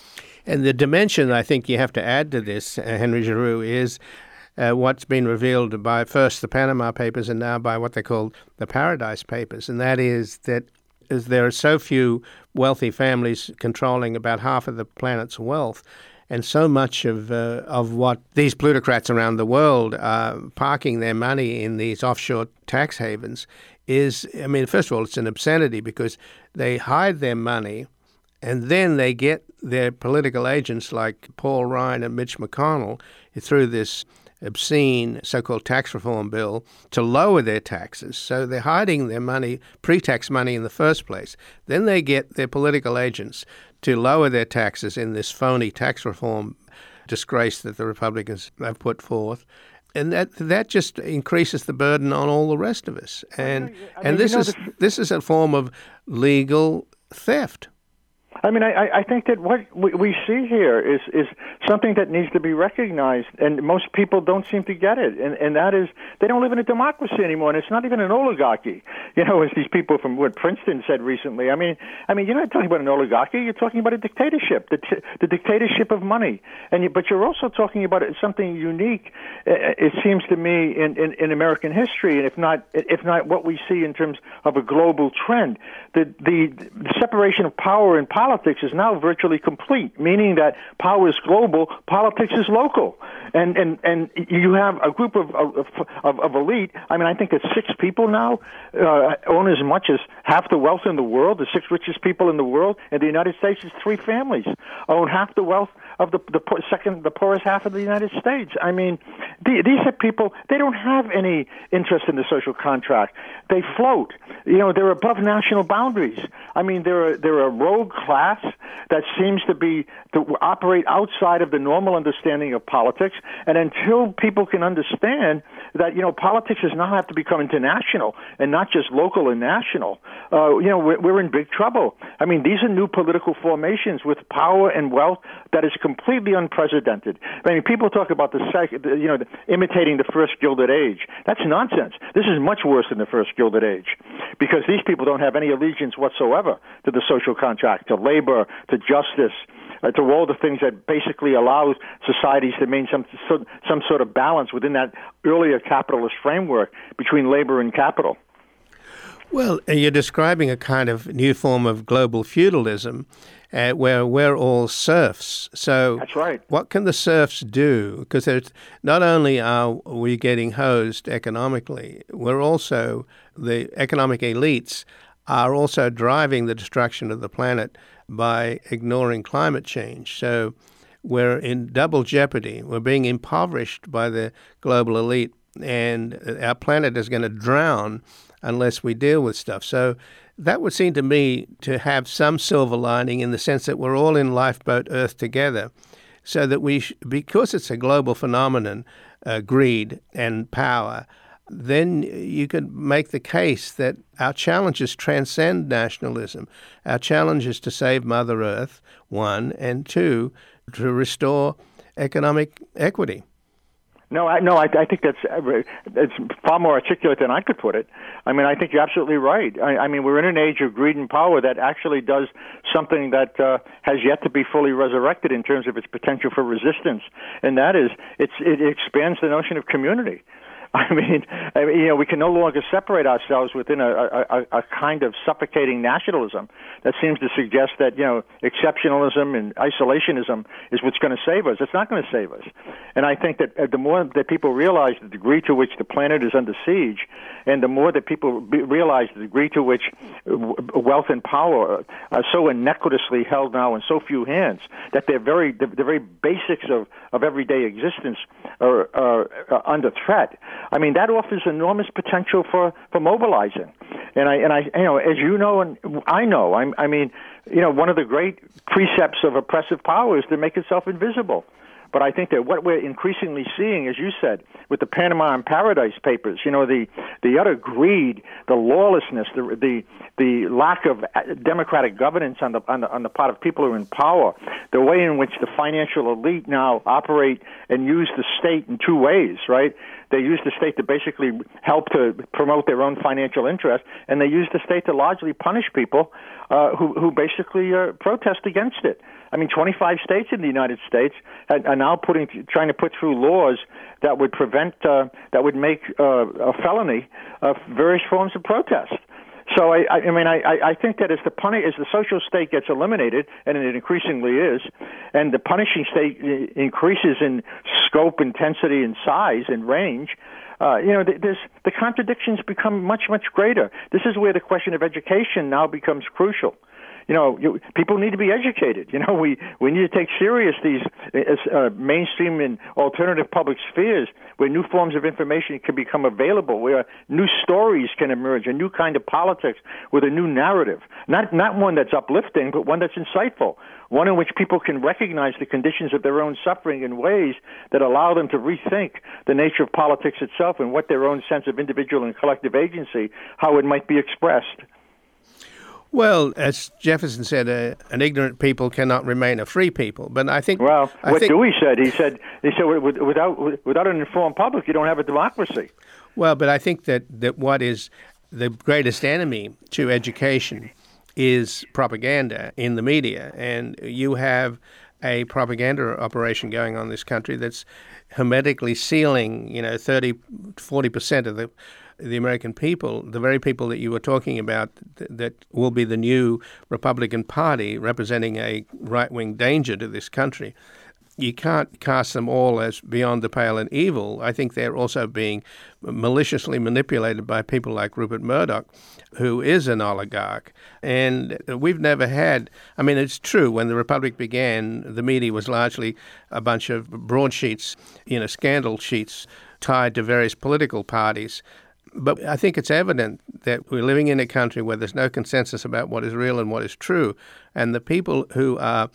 And the dimension I think you have to add to this, uh, Henry Giroux, is uh, what's been revealed by first the Panama Papers and now by what they call the Paradise Papers, and that is that as there are so few wealthy families controlling about half of the planet's wealth, and so much of uh, of what these plutocrats around the world are parking their money in these offshore tax havens is, I mean, first of all, it's an obscenity because they hide their money and then they get their political agents like Paul Ryan and Mitch McConnell through this obscene so-called tax reform bill to lower their taxes. So they're hiding their money, pre-tax money in the first place. Then they get their political agents to lower their taxes in this phony tax reform disgrace that the Republicans have put forth. And that that just increases the burden on all the rest of us. And I mean, and this is the, this is a form of legal theft. I mean, I, I think that what we see here is, is something that needs to be recognized, and most people don't seem to get it, and, and that is they don't live in a democracy anymore, and it's not even an oligarchy. You know, as these people from what Princeton said recently. I mean, I mean, you're not talking about an oligarchy; you're talking about a dictatorship, the, t- the dictatorship of money. And you, but you're also talking about something unique. It seems to me in, in, in American history, and if not, if not what we see in terms of a global trend, the the, the separation of power and politics. Politics is now virtually complete, meaning that power is global, politics is local, and and, and you have a group of of, of of elite. I mean, I think it's six people now uh, own as much as half the wealth in the world. The six richest people in the world in the United States is three families own half the wealth of the the poor, second the poorest half of the United States. I mean, the, these are people. They don't have any interest in the social contract. They float. You know, they're above national boundaries. I mean, they're they're a rogue class that seems to be to operate outside of the normal understanding of politics. And until people can understand that, you know, politics does not have to become international and not just local and national, uh, you know, we're, we're in big trouble. I mean, these are new political formations with power and wealth that is completely unprecedented. I mean, people talk about the, second, you know, the, imitating the first Gilded Age. That's nonsense. This is much worse than the first Gilded Age because these people don't have any allegiance whatsoever to the social contract, to labor, to justice, uh, to all the things that basically allow societies to maintain some, some some sort of balance within that earlier capitalist framework between labor and capital. Well, you're describing a kind of new form of global feudalism uh, where we're all serfs. So that's right. What can the serfs do? Because not only are we getting hosed economically, we're also, the economic elites are also driving the destruction of the planet by ignoring climate change. So we're in double jeopardy. We're being impoverished by the global elite, and our planet is going to drown unless we deal with stuff. So that would seem to me to have some silver lining in the sense that we're all in lifeboat Earth together, so that we, sh- because it's a global phenomenon, uh, greed and power, then you could make the case that our challenges transcend nationalism. Our challenge is to save Mother Earth, one, and two, to restore economic equity. No, I, no, I, I think that's it's far more articulate than I could put it. I mean, I think you're absolutely right. I, I mean, we're in an age of greed and power that actually does something that uh, has yet to be fully resurrected in terms of its potential for resistance, and that is it's, it expands the notion of community. I mean, I mean, you know, we can no longer separate ourselves within a, a, a kind of suffocating nationalism that seems to suggest that, you know, exceptionalism and isolationism is what's going to save us. It's not going to save us. And I think that the more that people realize the degree to which the planet is under siege, and the more that people be, realize the degree to which wealth and power are so iniquitously held now in so few hands, that they're very, the, the very basics of, of everyday existence are, are, are under threat. I mean, that offers enormous potential for, for mobilizing. And I, and I, you know, as you know, and I know, I, I mean, you know, one of the great precepts of oppressive power is to make itself invisible. But I think that what we're increasingly seeing, as you said, with the Panama and Paradise Papers, you know, the, the utter greed, the lawlessness, the, the the lack of democratic governance on the, on the on the part of people who are in power, the way in which the financial elite now operate and use the state in two ways, right? They use the state to basically help to promote their own financial interest, and they use the state to largely punish people uh, who, who basically uh, protest against it. I mean, twenty-five states in the United States are now putting, trying to put through laws that would prevent, uh, that would make uh, a felony of various forms of protest. So I, I mean, I, I think that as the puni- as the social state gets eliminated, and it increasingly is, and the punishing state increases in scope, intensity, and size and range, uh, you know, there's, the contradictions become much, much greater. This is where the question of education now becomes crucial. You know, you, people need to be educated. You know, we, we need to take serious these uh, mainstream and alternative public spheres where new forms of information can become available, where new stories can emerge, a new kind of politics with a new narrative. Not not one that's uplifting, but one that's insightful, one in which people can recognize the conditions of their own suffering in ways that allow them to rethink the nature of politics itself and what their own sense of individual and collective agency, how it might be expressed. Well, as Jefferson said, uh, an ignorant people cannot remain a free people. But I think, well, I what think, Dewey said, he said, he said, without without an informed public, you don't have a democracy. Well, but I think that, that what is the greatest enemy to education is propaganda in the media, and you have a propaganda operation going on in this country that's hermetically sealing, you know, thirty, forty percent of the the American people, the very people that you were talking about th- that will be the new Republican Party representing a right-wing danger to this country. You can't cast them all as beyond the pale and evil. I think they're also being maliciously manipulated by people like Rupert Murdoch, who is an oligarch. And we've never had, I mean, it's true, when the Republic began, the media was largely a bunch of broadsheets, you know, scandal sheets tied to various political parties. But I think it's evident that we're living in a country where there's no consensus about what is real and what is true. And the people who are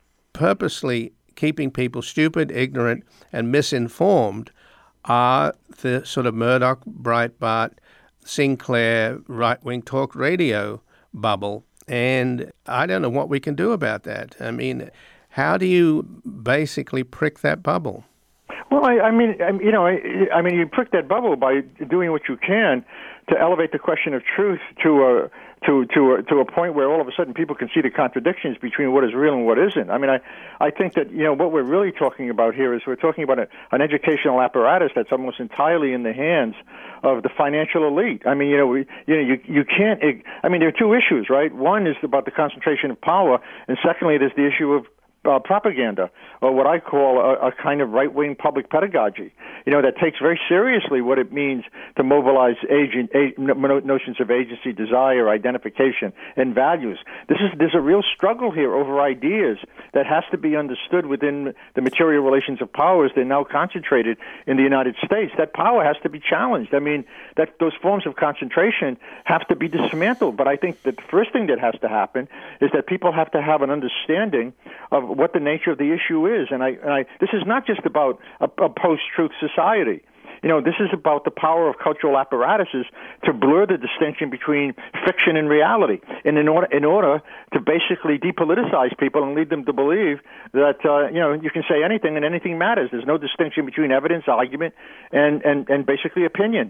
purposely keeping people stupid, ignorant, and misinformed are the sort of Murdoch, Breitbart, Sinclair, right-wing talk radio bubble. And I don't know what we can do about that. I mean, how do you basically prick that bubble? Well, I, I mean, you know, I, I mean, you prick that bubble by doing what you can to elevate the question of truth to a to to a, to a point where all of a sudden people can see the contradictions between what is real and what isn't. I mean, I I think that, you know, what we're really talking about here is we're talking about a, an educational apparatus that's almost entirely in the hands of the financial elite. I mean, you know, we, you know, you you can't. I mean, there are two issues, right? One is about the concentration of power, and secondly, there's the issue of Uh, propaganda, or what I call a, a kind of right-wing public pedagogy, you know, that takes very seriously what it means to mobilize agent, a, notions of agency, desire, identification, and values. This is there's a real struggle here over ideas that has to be understood within the material relations of powers. They're now concentrated in the United States. That power has to be challenged. I mean, that those forms of concentration have to be dismantled. But I think that the first thing that has to happen is that people have to have an understanding of what the nature of the issue is. And I, and I this is not just about a, a post-truth society. You know, this is about the power of cultural apparatuses to blur the distinction between fiction and reality, and in order in order to basically depoliticize people and lead them to believe that uh, you know, you can say anything and anything matters. There's no distinction between evidence, argument, and and, and basically opinion.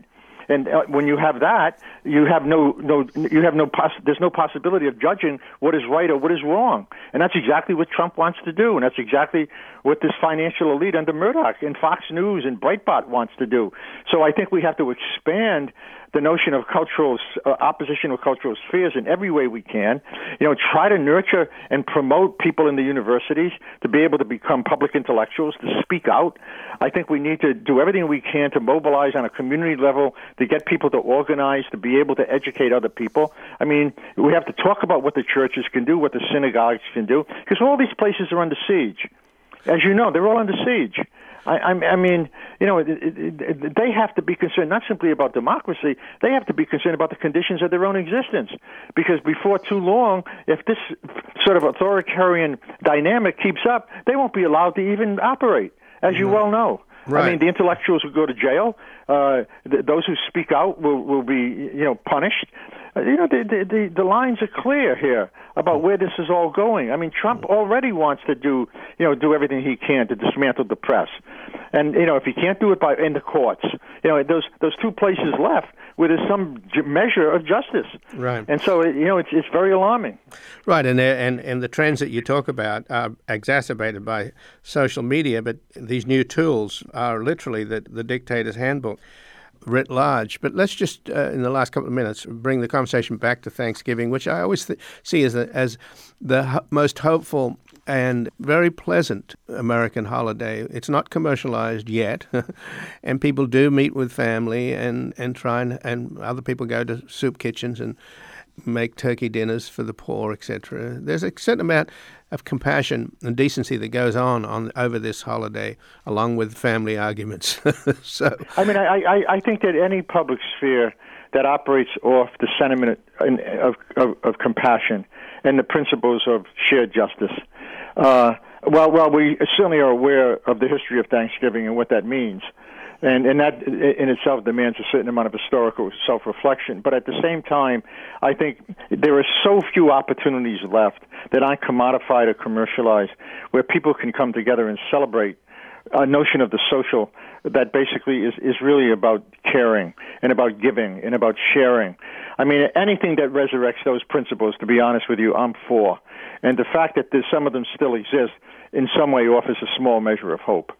and uh, when you have that, you have no no you have no poss- there's no possibility of judging what is right or what is wrong, and that's exactly what Trump wants to do, and that's exactly what this financial elite under Murdoch and Fox News and Breitbart wants to do. So I think we have to expand the notion of cultural uh, opposition of cultural spheres in every way we can. You know, try to nurture and promote people in the universities to be able to become public intellectuals, to speak out. I think we need to do everything we can to mobilize on a community level, to get people to organize, to be able to educate other people. I mean, we have to talk about what the churches can do, what the synagogues can do, because all these places are under siege. As you know, they're all under siege. I, I mean, you know, it, it, it, they have to be concerned not simply about democracy, they have to be concerned about the conditions of their own existence. Because before too long, if this sort of authoritarian dynamic keeps up, they won't be allowed to even operate, as you well know. Right. I mean, the intellectuals will go to jail. Uh, th- those who speak out will, will be, you know, punished. Uh, you know, the, the, the, the lines are clear here about where this is all going. I mean, Trump already wants to do, you know, do everything he can to dismantle the press. And, you know, if he can't do it by in the courts, you know, those those two places left where there's some j- measure of justice. Right. And so, you know, it's it's very alarming. Right, and and and the trends that you talk about are exacerbated by social media, but these new tools are literally the, the dictator's handbook writ large. But let's just, uh, in the last couple of minutes, bring the conversation back to Thanksgiving, which I always th- see as, a, as the ho- most hopeful and very pleasant American holiday. It's not commercialized yet, and people do meet with family and, and try and, and other people go to soup kitchens and make turkey dinners for the poor, et cetera. There's a certain amount of compassion and decency that goes on, on over this holiday, along with family arguments. so, I mean, I, I, I think that any public sphere that operates off the sentiment of, of, of compassion and the principles of shared justice, uh, well, well, we certainly are aware of the history of Thanksgiving and what that means. And, and that in itself demands a certain amount of historical self-reflection. But at the same time, I think there are so few opportunities left that aren't commodified or commercialized where people can come together and celebrate a notion of the social that basically is, is really about caring and about giving and about sharing. I mean, anything that resurrects those principles, to be honest with you, I'm for. And the fact that there's some of them still exist in some way offers a small measure of hope.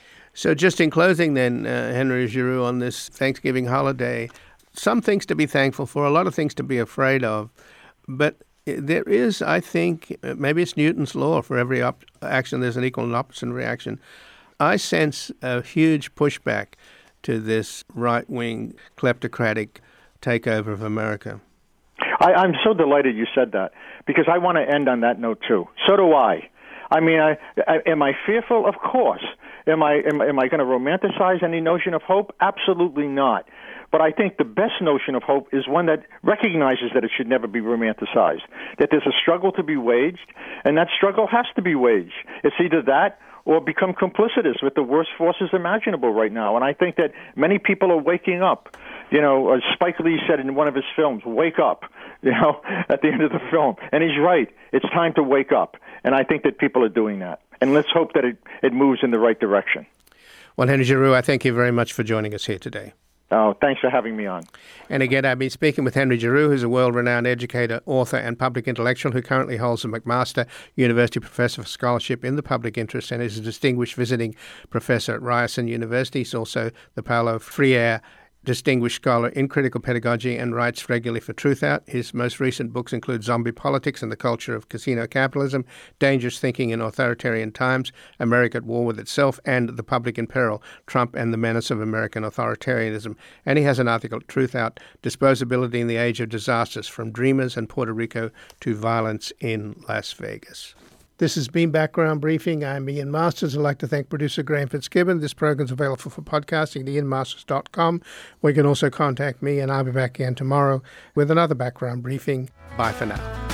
So just in closing then, uh, Henry Giroux, on this Thanksgiving holiday, some things to be thankful for, a lot of things to be afraid of. But there is, I think, maybe it's Newton's law, for every op- action there's an equal and opposite reaction. I sense a huge pushback to this right-wing kleptocratic takeover of America. I, I'm so delighted you said that, because I want to end on that note too. So do I. I mean, I, I, am I fearful? Of course. Am I am, am I going to romanticize any notion of hope? Absolutely not. But I think the best notion of hope is one that recognizes that it should never be romanticized, that there's a struggle to be waged, and that struggle has to be waged. It's either that or become complicitous with the worst forces imaginable right now. And I think that many people are waking up. You know, uh, Spike Lee said in one of his films, "Wake up," you know, at the end of the film. And he's right. It's time to wake up. And I think that people are doing that. And let's hope that it, it moves in the right direction. Well, Henry Giroux, I thank you very much for joining us here today. Oh, thanks for having me on. And again, I've been speaking with Henry Giroux, who's a world-renowned educator, author, and public intellectual who currently holds a McMaster University Professor for Scholarship in the Public Interest and is a distinguished visiting professor at Ryerson University. He's also the Paulo Freire Distinguished Scholar in Critical Pedagogy and writes regularly for Truthout. His most recent books include Zombie Politics and the Culture of Casino Capitalism, Dangerous Thinking in Authoritarian Times, America at War with Itself, and The Public in Peril, Trump and the Menace of American Authoritarianism. And he has an article at Truthout, Disposability in the Age of Disasters, From Dreamers in Puerto Rico to Violence in Las Vegas. This has been Background Briefing. I'm Ian Masters. I'd like to thank producer Graham Fitzgibbon. This program is available for podcasting at ian masters dot com. We can also contact me, and I'll be back again tomorrow with another Background Briefing. Bye for now.